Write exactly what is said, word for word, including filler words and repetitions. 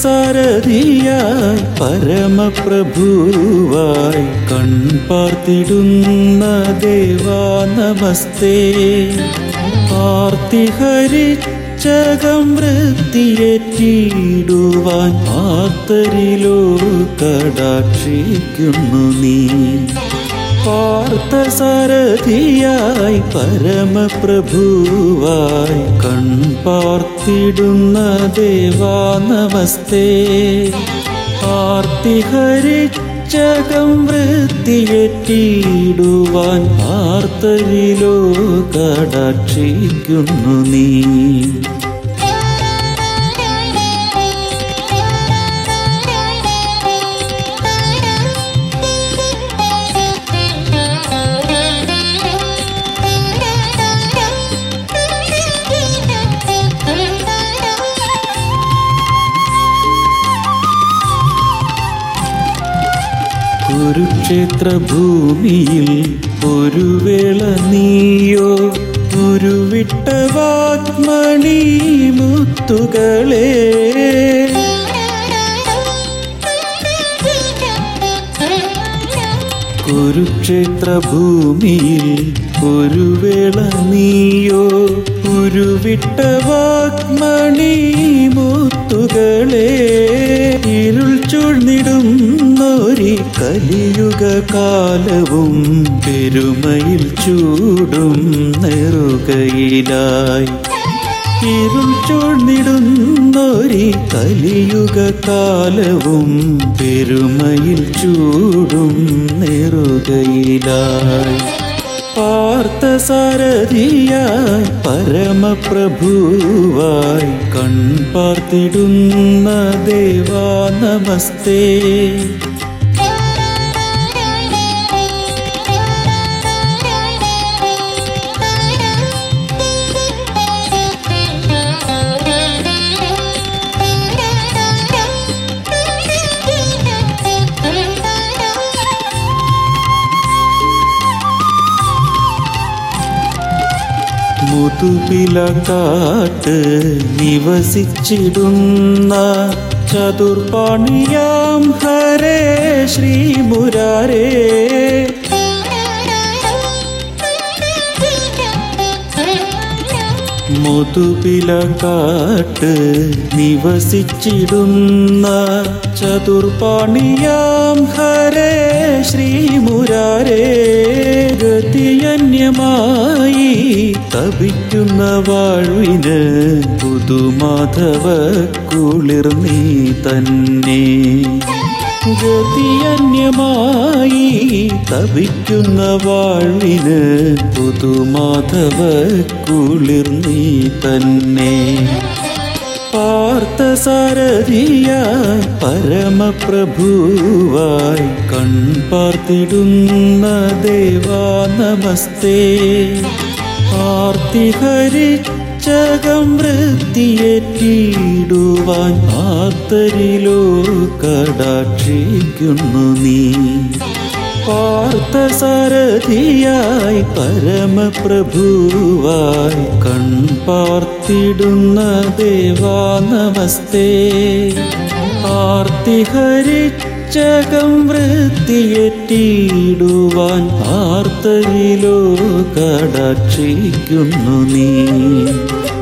പാർത്ഥസാരഥിയായി പരമപ്രഭുവായി കൺപാർത്തിടുന്ന ദേവാ നമസ്തേ. ആർത്തിഹരിച്ചകം വൃത്തിയേറ്റിടുവാൻ ആർത്തരിലോ കടാക്ഷിക്കുന്നു നീ. പാർത്ഥസാരഥിയായി പരമപ്രഭുവായി കൺപാർത്തിടുന്ന ദേവാ നമസ്തേ. ആർത്തിഹരിച്ചകം വൃത്തിയേറ്റിടുവാൻ ആർത്തരിലോ കടാക്ഷിക്കുന്നു നീ. കുരുക്ഷേത്ര ഭൂമിയിൽ ഒരു വേള നീയോ ഉരുവിട്ട വാഗ്മണി മുത്തുകളെ. കുരുക്ഷേത്ര ഭൂമിയിൽ ഒരു വേള നീയോ ഉരുവിട്ട വാഗ്മണി മുത്തുകളെ. ഇരുൾ ചൂഴ്ന്നിടുന്നൊരി കലിയുഗ കാലവും പെരുമയിൽ ചൂടും നെറുകയിലായി. ഇരുൾ ചൂഴ്ന്നിടുന്നൊരി കലിയുഗ കാലവും പെരുമയിൽ ചൂടും നെറുകയിലായി. പാർത്ഥസാരഥിയായി പരമപ്രഭുവായി കൺപാർത്തിടുന്ന ദേവാ നമസ്തേ. മുതുപിലക്കാട്ട് നിവസിച്ചിടുന്ന ചതുർപാണിയാം ഹരേ ശ്രീ മുരാരേ. മുതുപിലക്കാട്ട് നിവസിച്ചിടുന്ന ചതുർപാണിയാം ഹരേ ശ്രീ മുരാരേ. ഗതിയന്യമായി തപിക്കുന്ന വാഴ്വിന് പുതുമാധവ കുളിർ നീ തന്നെ. ഗതിയന്യമായി തപിക്കുന്ന വാഴ്വിന് പുതുമാധവ കുളിർ നീ തന്നെ. പാർത്ഥസാരഥിയായി പരമപ്രഭുവായി കൺപാർത്തിടുന്ന ദേവാ നമസ്തേ. ആർത്തിഹരിച്ചകം വൃത്തിയേറ്റിടുവാൻ ആർത്തരിലോ കടാക്ഷിക്കുന്നു നീ. പാർത്ഥസാരഥിയായി പരമപ്രഭുവായി കൺപാർത്തിടുന്ന ദേവാ നമസ്തേ. ആർത്തിഹരിച്ചകം വൃത്തിയേറ്റിടുവാൻ ആർത്തരിലോ കടാക്ഷിക്കുന്നു നീ.